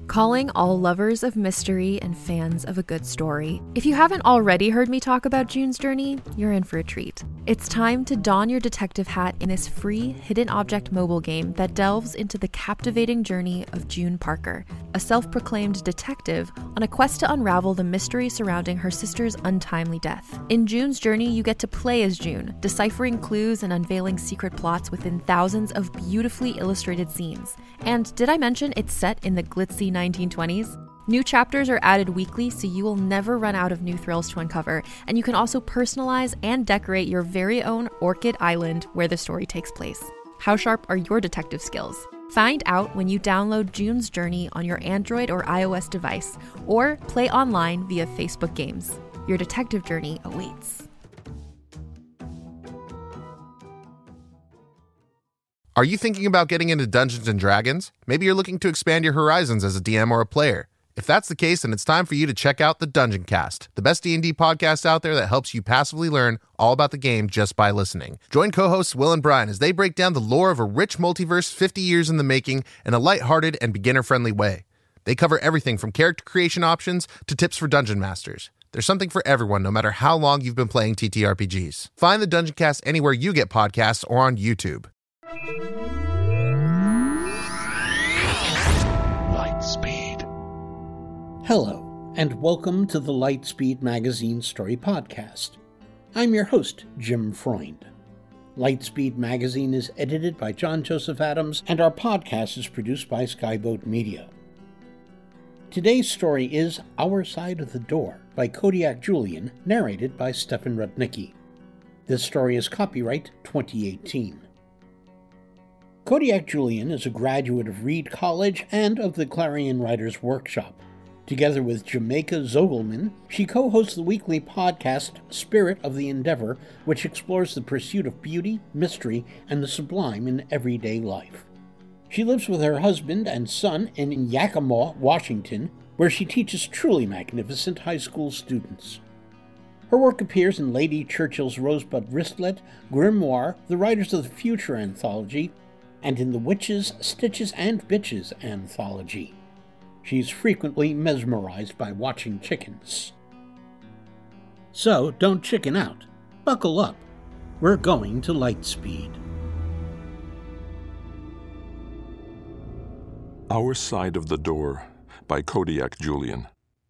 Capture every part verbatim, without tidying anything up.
Calling all lovers of mystery and fans of a good story. If you haven't already heard me talk about June's Journey, you're in for a treat. It's time to don your detective hat in this free hidden object mobile game that delves into the captivating journey of June Parker, a self-proclaimed detective on a quest to unravel the mystery surrounding her sister's untimely death. In June's Journey, you get to play as June, deciphering clues and unveiling secret plots within thousands of beautifully illustrated scenes. And did I mention it's set in the glitzy nineteen twenties? New chapters are added weekly, so you will never run out of new thrills to uncover, and you can also personalize and decorate your very own Orchid Island where the story takes place. How sharp are your detective skills? Find out when you download June's Journey on your Android or iOS device, or play online via Facebook Games. Your detective journey awaits. Are you thinking about getting into Dungeons and Dragons? Maybe you're looking to expand your horizons as a D M or a player. If that's the case, then it's time for you to check out the Dungeon Cast, the best D and D podcast out there that helps you passively learn all about the game just by listening. Join co-hosts Will and Brian as they break down the lore of a rich multiverse fifty years in the making in a lighthearted and beginner-friendly way. They cover everything from character creation options to tips for dungeon masters. There's something for everyone, no matter how long you've been playing T T R P Gs. Find the Dungeon Cast anywhere you get podcasts or on YouTube. Lightspeed. Hello, and welcome to the Lightspeed Magazine Story Podcast. I'm your host, Jim Freund. Lightspeed Magazine is edited by John Joseph Adams, and our podcast is produced by Skyboat Media. Today's story is Our Side of the Door by Kodiak Julian, narrated by Stefan Rudnicki. This story is copyright twenty eighteen. Kodiak Julian is a graduate of Reed College and of the Clarion Writers Workshop. Together with Jamaica Zogelman, she co-hosts the weekly podcast Spirit of the Endeavor, which explores the pursuit of beauty, mystery, and the sublime in everyday life. She lives with her husband and son in Yakima, Washington, where she teaches truly magnificent high school students. Her work appears in Lady Churchill's Rosebud Wristlet, Grimoire, the Writers of the Future anthology, and in the Witches, Stitches, and Bitches anthology. She's frequently mesmerized by watching chickens. So don't chicken out. Buckle up. We're going to Lightspeed. Our Side of the Door by Kodiak Julian.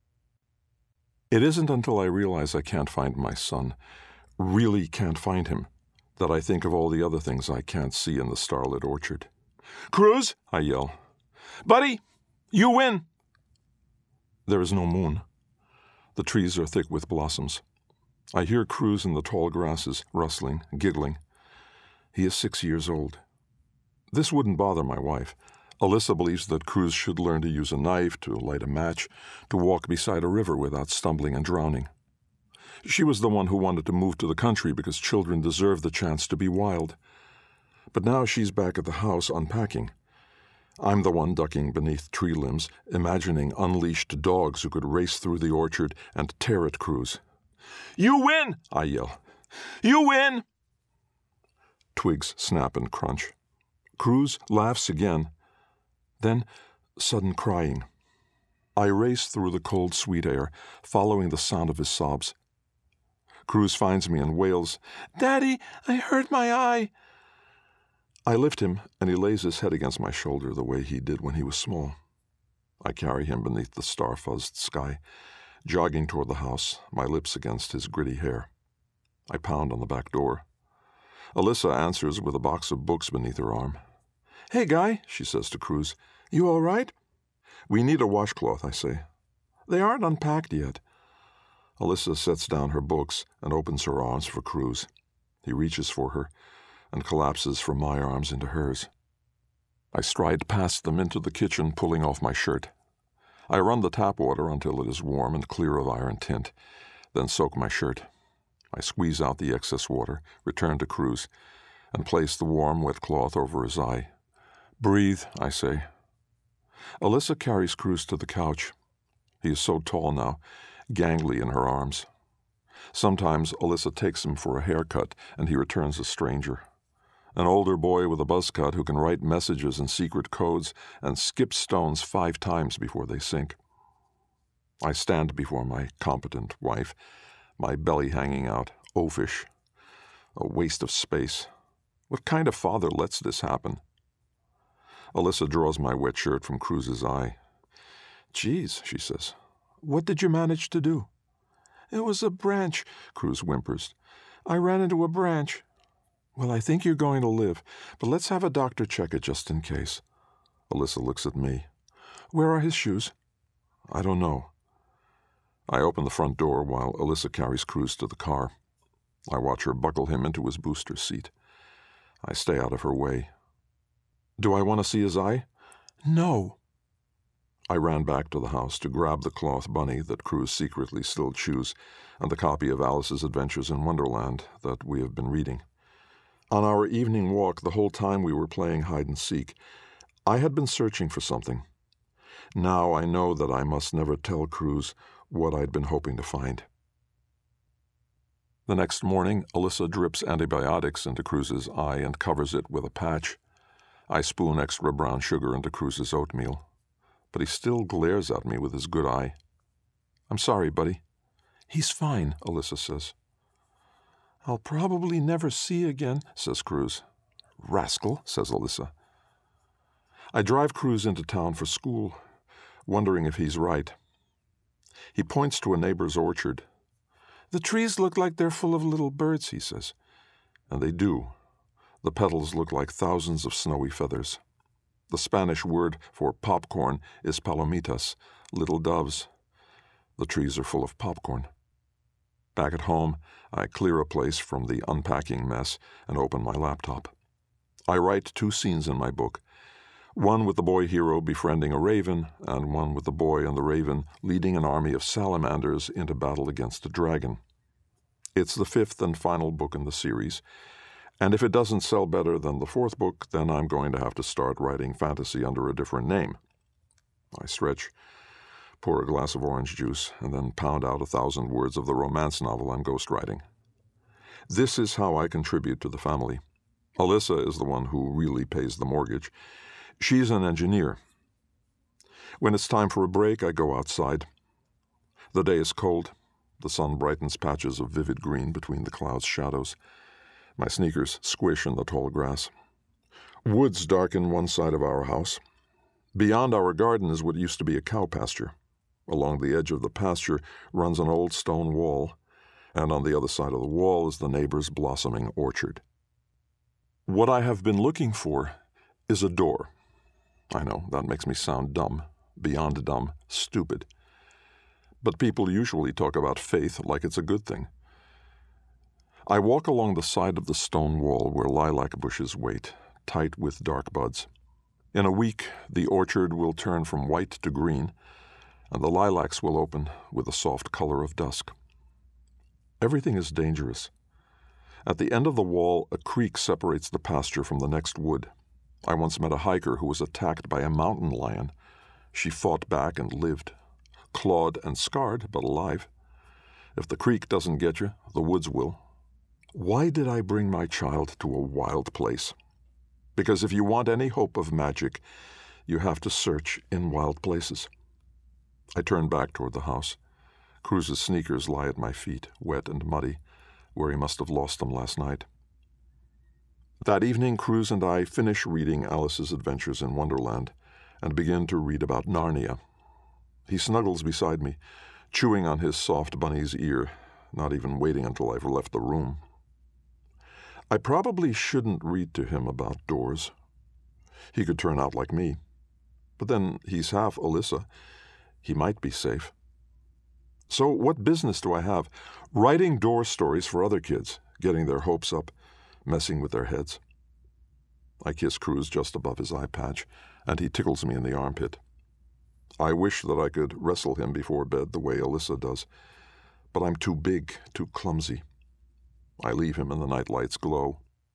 It isn't until I realize I can't find my son, really can't find him, that I think of all the other things I can't see in the starlit orchard. "Cruz!" I yell. "Buddy, you win!" There is no moon. The trees are thick with blossoms. I hear Cruz in the tall grasses, rustling, giggling. He is six years old. This wouldn't bother my wife. Alyssa believes that Cruz should learn to use a knife, to light a match, to walk beside a river without stumbling and drowning. She was the one who wanted to move to the country because children deserve the chance to be wild. But now she's back at the house unpacking. I'm the one ducking beneath tree limbs, imagining unleashed dogs who could race through the orchard and tear at Cruz. "You win!" I yell. "You win!" Twigs snap and crunch. Cruz laughs again. Then, sudden crying. I race through the cold, sweet air, following the sound of his sobs. Cruz finds me and wails, "Daddy, I hurt my eye." I lift him, and he lays his head against my shoulder the way he did when he was small. I carry him beneath the star-fuzzed sky, jogging toward the house, my lips against his gritty hair. I pound on the back door. Alyssa answers with a box of books beneath her arm. "Hey, Guy," she says to Cruz, "you all right?" "We need a washcloth," I say. "They aren't unpacked yet." Alyssa sets down her books and opens her arms for Cruz. He reaches for her and collapses from my arms into hers. I stride past them into the kitchen, pulling off my shirt. I run the tap water until it is warm and clear of iron tint, then soak my shirt. I squeeze out the excess water, return to Cruz, and place the warm, wet cloth over his eye. "Breathe," I say. Alyssa carries Cruz to the couch. He is so tall now, gangly in her arms. Sometimes Alyssa takes him for a haircut, and he returns a stranger. An older boy with a buzz cut who can write messages and secret codes and skip stones five times before they sink. I stand before my competent wife, my belly hanging out, oafish, a waste of space. What kind of father lets this happen? Alyssa draws my wet shirt from Cruz's eye. "Geez," she says, "what did you manage to do?" "It was a branch," Cruz whimpers. "I ran into a branch." "Well, I think you're going to live, but let's have a doctor check it just in case." Alyssa looks at me. "Where are his shoes?" "I don't know." I open the front door while Alyssa carries Cruz to the car. I watch her buckle him into his booster seat. I stay out of her way. "Do I want to see his eye?" "No." I ran back to the house to grab the cloth bunny that Cruz secretly still chews and the copy of Alice's Adventures in Wonderland that we have been reading. On our evening walk, the whole time we were playing hide-and-seek, I had been searching for something. Now I know that I must never tell Cruz what I'd been hoping to find. The next morning, Alyssa drips antibiotics into Cruz's eye and covers it with a patch. I spoon extra brown sugar into Cruz's oatmeal, but he still glares at me with his good eye. "I'm sorry, buddy." "He's fine," Alyssa says. "I'll probably never see again," says Cruz. "Rascal," says Alyssa. I drive Cruz into town for school, wondering if he's right. He points to a neighbor's orchard. "The trees look like they're full of little birds," he says. And they do. The petals look like thousands of snowy feathers. The Spanish word for popcorn is palomitas, little doves. The trees are full of popcorn. Back at home, I clear a place from the unpacking mess and open my laptop. I write two scenes in my book, one with the boy hero befriending a raven, and one with the boy and the raven leading an army of salamanders into battle against a dragon. It's the fifth and final book in the series, and if it doesn't sell better than the fourth book, then I'm going to have to start writing fantasy under a different name. I stretch, pour a glass of orange juice, and then pound out a thousand words of the romance novel I'm ghostwriting. This is how I contribute to the family. Alyssa is the one who really pays the mortgage. She's an engineer. When it's time for a break, I go outside. The day is cold. The sun brightens patches of vivid green between the clouds' shadows. My sneakers squish in the tall grass. Woods darken one side of our house. Beyond our garden is what used to be a cow pasture. Along the edge of the pasture runs an old stone wall, and on the other side of the wall is the neighbor's blossoming orchard. What I have been looking for is a door. I know, that makes me sound dumb, beyond dumb, stupid. But people usually talk about faith like it's a good thing. I walk along the side of the stone wall where lilac bushes wait, tight with dark buds. In a week, the orchard will turn from white to green, and the lilacs will open with the soft color of dusk. Everything is dangerous. At the end of the wall, a creek separates the pasture from the next wood. I once met a hiker who was attacked by a mountain lion. She fought back and lived, clawed and scarred, but alive. If the creek doesn't get you, the woods will. Why did I bring my child to a wild place? Because if you want any hope of magic, you have to search in wild places. I turn back toward the house. Cruz's sneakers lie at my feet, wet and muddy, where he must have lost them last night. That evening, Cruz and I finish reading Alice's Adventures in Wonderland and begin to read about Narnia. He snuggles beside me, chewing on his soft bunny's ear, not even waiting until I've left the room. I probably shouldn't read to him about doors. He could turn out like me. But then he's half Alyssa. He might be safe. So what business do I have writing door stories for other kids, getting their hopes up, messing with their heads? I kiss Cruz just above his eye patch, and he tickles me in the armpit. I wish that I could wrestle him before bed the way Alyssa does, but I'm too big, too clumsy. I leave him and the night lights glow.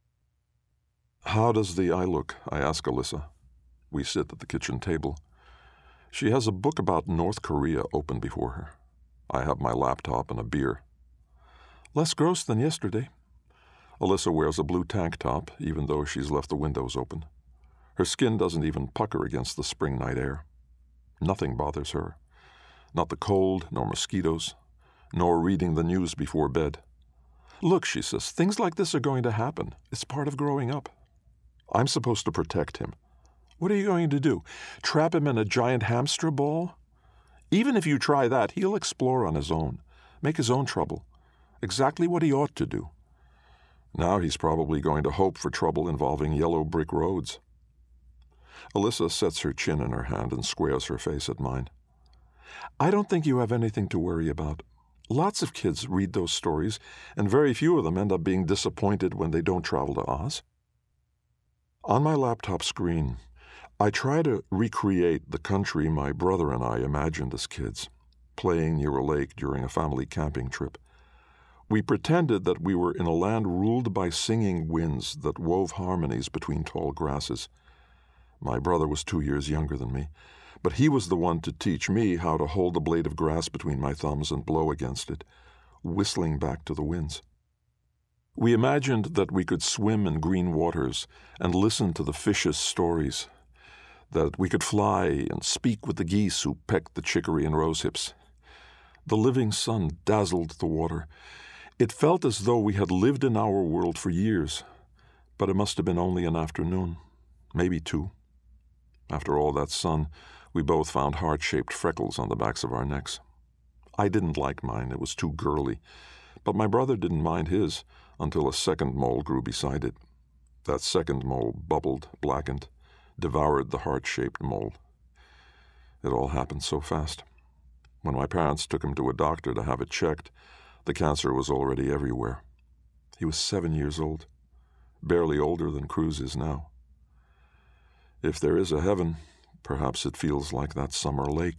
"How does the eye look?" I ask Alyssa. We sit at the kitchen table. She has a book about North Korea open before her. I have my laptop and a beer. "Less gross than yesterday." Alyssa wears a blue tank top, even though she's left the windows open. Her skin doesn't even pucker against the spring night air. Nothing bothers her. Not the cold, nor mosquitoes, nor reading the news before bed. Look, she says, things like this are going to happen. It's part of growing up. I'm supposed to protect him. What are you going to do? Trap him in a giant hamster ball? Even if you try that, he'll explore on his own, make his own trouble. Exactly what he ought to do. Now he's probably going to hope for trouble involving yellow brick roads. Alyssa sets her chin in her hand and squares her face at mine. I don't think you have anything to worry about. Lots of kids read those stories, and very few of them end up being disappointed when they don't travel to Oz. On my laptop screen, I try to recreate the country my brother and I imagined as kids, playing near a lake during a family camping trip. We pretended that we were in a land ruled by singing winds that wove harmonies between tall grasses. My brother was two years younger than me, but he was the one to teach me how to hold a blade of grass between my thumbs and blow against it, whistling back to the winds. We imagined that we could swim in green waters and listen to the fishes' stories, that we could fly and speak with the geese who pecked the chicory and rosehips. The living sun dazzled the water. It felt as though we had lived in our world for years, but it must have been only an afternoon, maybe two. After all that sun, we both found heart-shaped freckles on the backs of our necks. I didn't like mine, it was too girly, but my brother didn't mind his until a second mole grew beside it. That second mole bubbled, blackened, devoured the heart-shaped mole. It all happened so fast. When my parents took him to a doctor to have it checked, the cancer was already everywhere. He was seven years old, barely older than Cruz is now. If there is a heaven, perhaps it feels like that summer lake.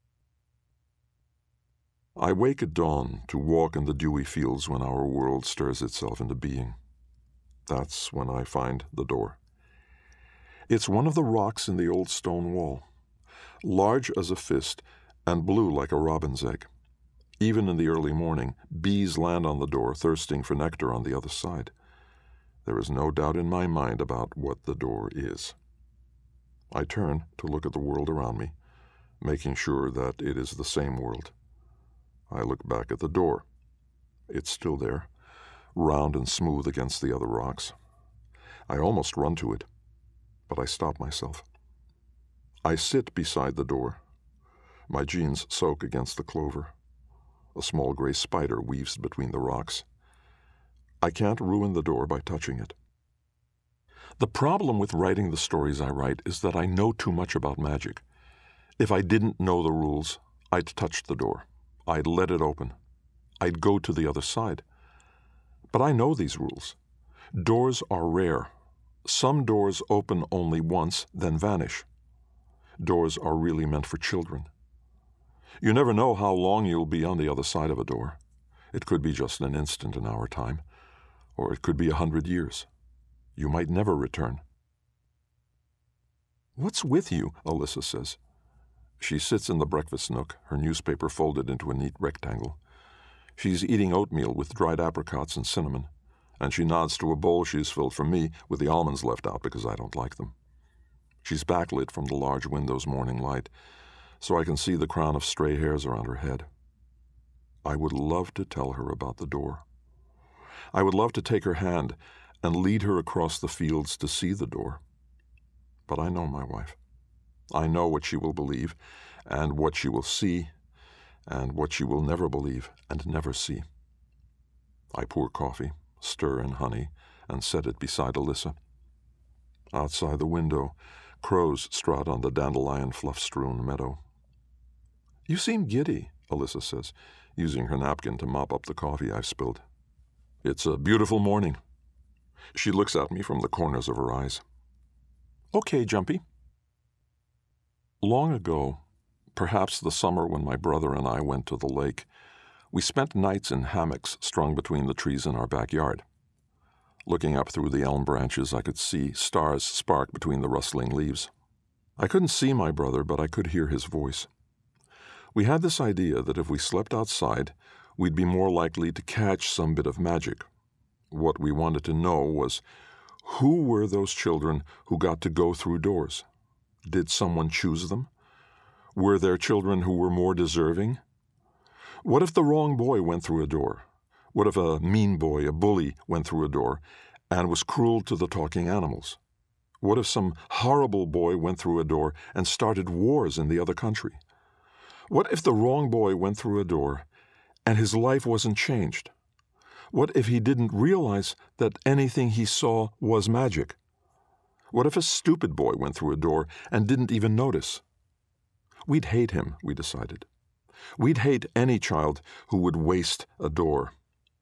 I wake at dawn to walk in the dewy fields when our world stirs itself into being. That's when I find the door. It's one of the rocks in the old stone wall, large as a fist and blue like a robin's egg. Even in the early morning, bees land on the door, thirsting for nectar on the other side. There is no doubt in my mind about what the door is. I turn to look at the world around me, making sure that it is the same world. I look back at the door. It's still there, round and smooth against the other rocks. I almost run to it, but I stop myself. I sit beside the door. My jeans soak against the clover. A small gray spider weaves between the rocks. I can't ruin the door by touching it. The problem with writing the stories I write is that I know too much about magic. If I didn't know the rules, I'd touch the door. I'd let it open. I'd go to the other side. But I know these rules. Doors are rare. Some doors open only once, then vanish. Doors are really meant for children. You never know how long you'll be on the other side of a door. It could be just an instant in our time, or it could be a hundred years. You might never return. "What's with you?" Alyssa says. She sits in the breakfast nook, her newspaper folded into a neat rectangle. She's eating oatmeal with dried apricots and cinnamon, and she nods to a bowl she's filled for me with the almonds left out because I don't like them. She's backlit from the large window's morning light, so I can see the crown of stray hairs around her head. I would love to tell her about the door. I would love to take her hand and lead her across the fields to see the door. But I know my wife. I know what she will believe, and what she will see, and what she will never believe and never see. I pour coffee, stir in honey, and set it beside Alyssa. Outside the window, crows strut on the dandelion fluff-strewn meadow. "You seem giddy," Alyssa says, using her napkin to mop up the coffee I've spilled. "It's a beautiful morning." She looks at me from the corners of her eyes. "Okay, Jumpy." Long ago, perhaps the summer when my brother and I went to the lake, we spent nights in hammocks strung between the trees in our backyard. Looking up through the elm branches, I could see stars spark between the rustling leaves. I couldn't see my brother, but I could hear his voice. We had this idea that if we slept outside, we'd be more likely to catch some bit of magic, What we wanted to know was, who were those children who got to go through doors? Did someone choose them? Were there children who were more deserving? What if the wrong boy went through a door? What if a mean boy, a bully, went through a door and was cruel to the talking animals? What if some horrible boy went through a door and started wars in the other country? What if the wrong boy went through a door and his life wasn't changed? What if he didn't realize that anything he saw was magic? What if a stupid boy went through a door and didn't even notice? We'd hate him, we decided. We'd hate any child who would waste a door.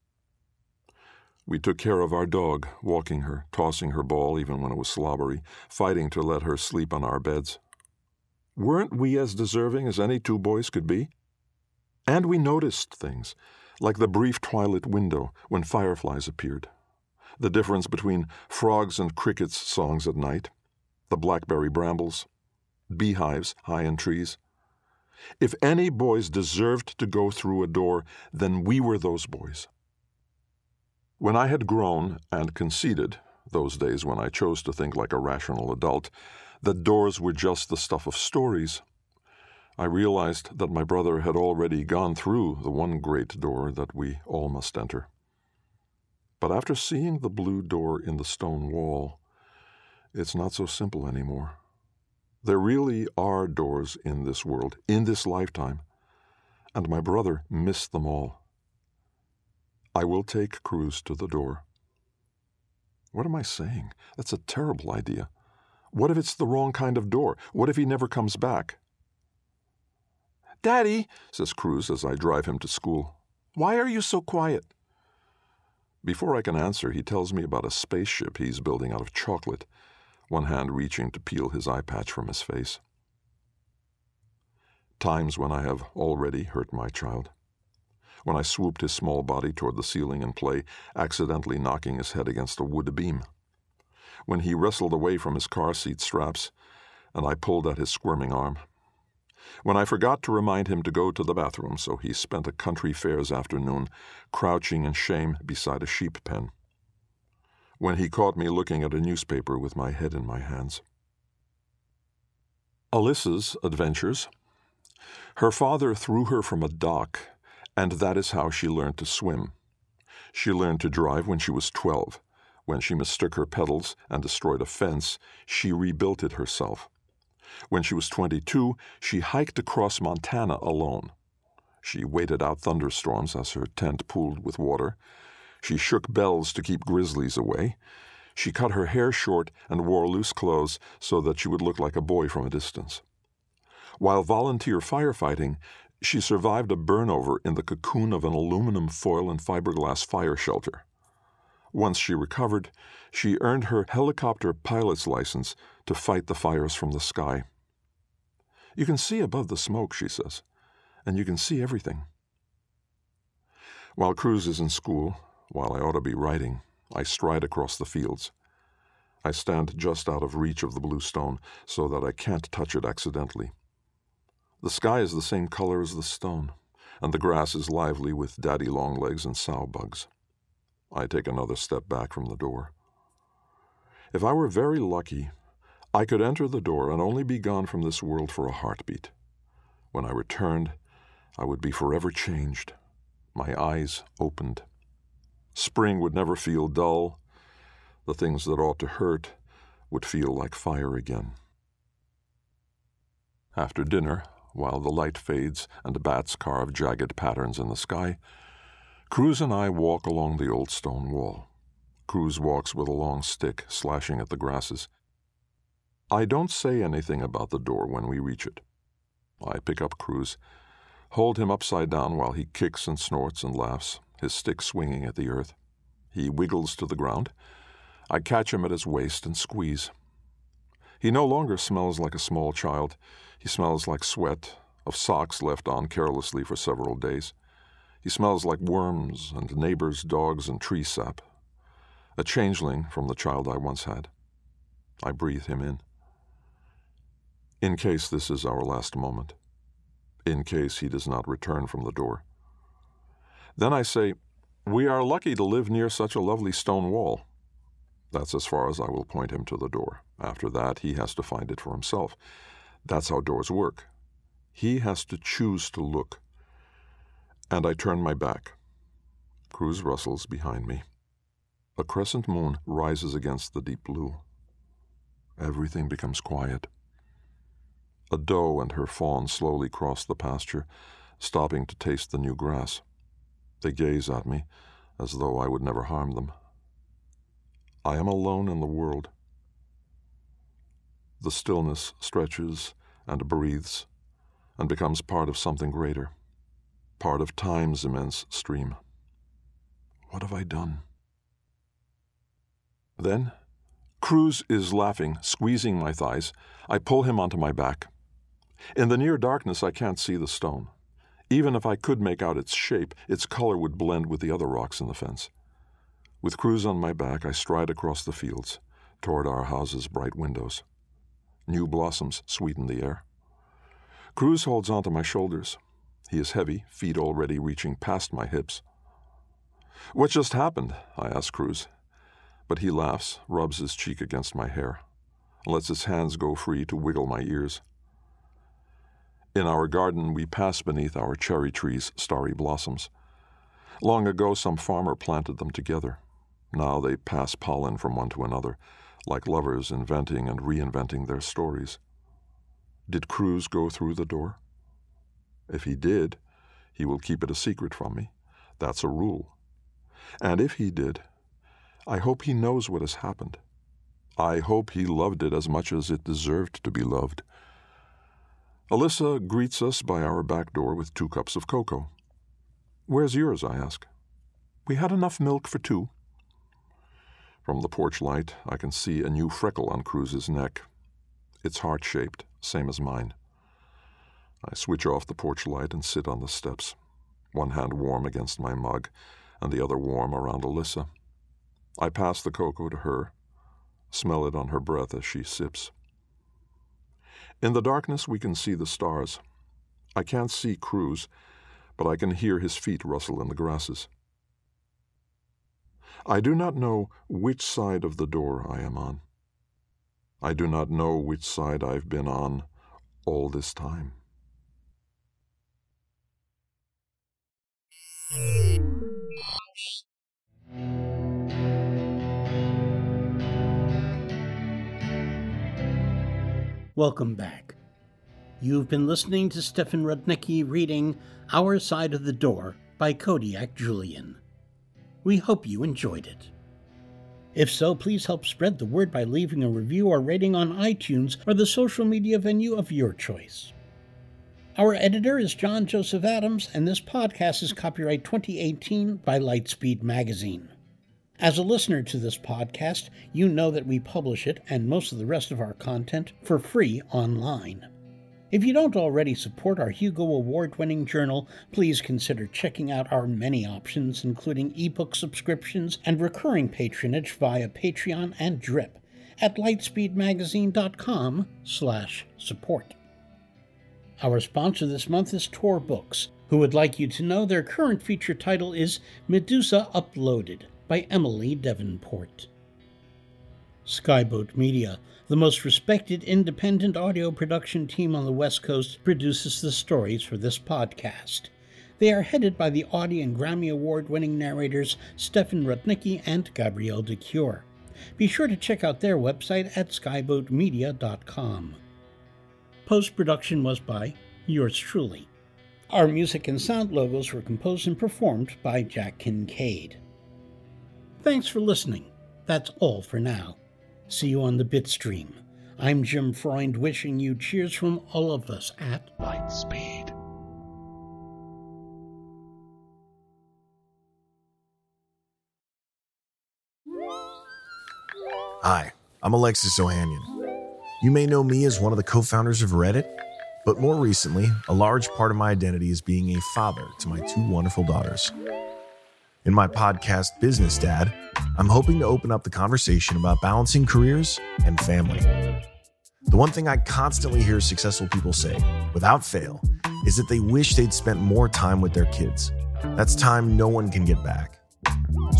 We took care of our dog, walking her, tossing her ball even when it was slobbery, fighting to let her sleep on our beds. Weren't we as deserving as any two boys could be? And we noticed things, like the brief twilight window when fireflies appeared, the difference between frogs and crickets' songs at night, the blackberry brambles, beehives high in trees. If any boys deserved to go through a door, then we were those boys. When I had grown and conceded, those days when I chose to think like a rational adult, that doors were just the stuff of stories, I realized that my brother had already gone through the one great door that we all must enter. But after seeing the blue door in the stone wall, it's not so simple anymore. There really are doors in this world, in this lifetime, and my brother missed them all. I will take Cruz to the door. What am I saying? That's a terrible idea. What if it's the wrong kind of door? What if he never comes back? "Daddy," says Cruz as I drive him to school, "why are you so quiet?" Before I can answer, he tells me about a spaceship he's building out of chocolate, one hand reaching to peel his eye patch from his face. Times when I have already hurt my child. When I swooped his small body toward the ceiling in play, accidentally knocking his head against a wood beam. When he wrestled away from his car seat straps, and I pulled at his squirming arm. When I forgot to remind him to go to the bathroom, so he spent a country fair's afternoon crouching in shame beside a sheep pen. When he caught me looking at a newspaper with my head in my hands. Alyssa's adventures. Her father threw her from a dock, and that is how she learned to swim. She learned to drive when she was twelve. When she mistook her pedals and destroyed a fence, she rebuilt it herself. When she was twenty-two, she hiked across Montana alone. She waited out thunderstorms as her tent pooled with water. She shook bells to keep grizzlies away. She cut her hair short and wore loose clothes so that she would look like a boy from a distance. While volunteer firefighting, she survived a burnover in the cocoon of an aluminum foil and fiberglass fire shelter. Once she recovered, she earned her helicopter pilot's license to fight the fires from the sky. You can see above the smoke, she says, and you can see everything. While Cruz is in school, while I ought to be writing, I stride across the fields. I stand just out of reach of the blue stone so that I can't touch it accidentally. The sky is the same color as the stone, and the grass is lively with daddy longlegs and sow bugs. I take another step back from the door. If I were very lucky, I could enter the door and only be gone from this world for a heartbeat. When I returned, I would be forever changed, my eyes opened. Spring would never feel dull. The things that ought to hurt would feel like fire again. After dinner, while the light fades and bats carve jagged patterns in the sky, Cruz and I walk along the old stone wall. Cruz walks with a long stick, slashing at the grasses. I don't say anything about the door when we reach it. I pick up Cruz, hold him upside down while he kicks and snorts and laughs, his stick swinging at the earth. He wiggles to the ground. I catch him at his waist and squeeze. He no longer smells like a small child. He smells like sweat, of socks left on carelessly for several days. He smells like worms and neighbors' dogs and tree sap. A changeling from the child I once had. I breathe him in. In case this is our last moment. In case he does not return from the door. Then I say, We are lucky to live near such a lovely stone wall. That's as far as I will point him to the door. After that, he has to find it for himself. That's how doors work. He has to choose to look. And I turn my back. Cruz rustles behind me. A crescent moon rises against the deep blue. Everything becomes quiet. A doe and her fawn slowly cross the pasture, stopping to taste the new grass. They gaze at me, as though I would never harm them. I am alone in the world. The stillness stretches and breathes, and becomes part of something greater, part of time's immense stream. What have I done? Then, Cruz is laughing, squeezing my thighs. I pull him onto my back. In the near darkness, I can't see the stone. Even if I could make out its shape, its color would blend with the other rocks in the fence. With Cruz on my back, I stride across the fields, toward our house's bright windows. New blossoms sweeten the air. Cruz holds onto my shoulders. He is heavy, feet already reaching past my hips. "What just happened?" I ask Cruz. But he laughs, rubs his cheek against my hair, and lets his hands go free to wiggle my ears. In our garden, we pass beneath our cherry trees' starry blossoms. Long ago, some farmer planted them together. Now they pass pollen from one to another, like lovers inventing and reinventing their stories. Did Cruz go through the door? If he did, he will keep it a secret from me. That's a rule. And if he did, I hope he knows what has happened. I hope he loved it as much as it deserved to be loved. Alyssa greets us by our back door with two cups of cocoa. "Where's yours?" I ask. "We had enough milk for two." From the porch light, I can see a new freckle on Cruz's neck. It's heart-shaped, same as mine. I switch off the porch light and sit on the steps, one hand warm against my mug and the other warm around Alyssa. I pass the cocoa to her, smell it on her breath as she sips. In the darkness, we can see the stars. I can't see Cruz, but I can hear his feet rustle in the grasses. I do not know which side of the door I am on. I do not know which side I've been on all this time. Welcome back. You've been listening to Stefan Rudnicki reading Our Side of the Door by Kodiak Julian. We hope you enjoyed it. If so, please help spread the word by leaving a review or rating on iTunes or the social media venue of your choice. Our editor is John Joseph Adams, and this podcast is copyright twenty eighteen by Lightspeed Magazine. As a listener to this podcast, you know that we publish it and most of the rest of our content for free online. If you don't already support our Hugo Award-winning journal, please consider checking out our many options, including ebook subscriptions and recurring patronage via Patreon and Drip at lightspeedmagazine.com slash support. Our sponsor this month is Tor Books, who would like you to know their current feature title is Medusa Uploaded by Emily Davenport. Skyboat Media, the most respected independent audio production team on the West Coast, produces the stories for this podcast. They are headed by the Audie and Grammy Award-winning narrators Stefan Rudnicki and Gabrielle de Cure. Be sure to check out their website at skyboat media dot com. Post-production was by yours truly. Our music and sound logos were composed and performed by Jack Kincaid. Thanks for listening. That's all for now. See you on the Bitstream. I'm Jim Freund, wishing you cheers from all of us at Lightspeed. Hi, I'm Alexis Ohanian. You may know me as one of the co-founders of Reddit, but more recently, a large part of my identity is being a father to my two wonderful daughters. In my podcast, Business Dad, I'm hoping to open up the conversation about balancing careers and family. The one thing I constantly hear successful people say, without fail, is that they wish they'd spent more time with their kids. That's time no one can get back.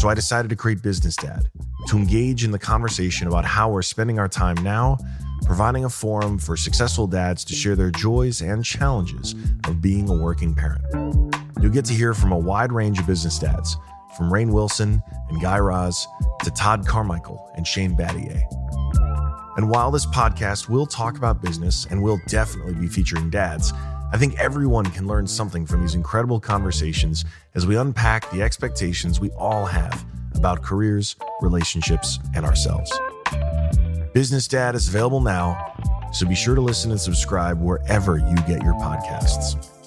So I decided to create Business Dad to engage in the conversation about how we're spending our time now, providing a forum for successful dads to share their joys and challenges of being a working parent. You'll get to hear from a wide range of business dads, from Rainn Wilson and Guy Raz to Todd Carmichael and Shane Battier. And while this podcast will talk about business and will definitely be featuring dads, I think everyone can learn something from these incredible conversations as we unpack the expectations we all have about careers, relationships, and ourselves. Business Dad is available now, so be sure to listen and subscribe wherever you get your podcasts.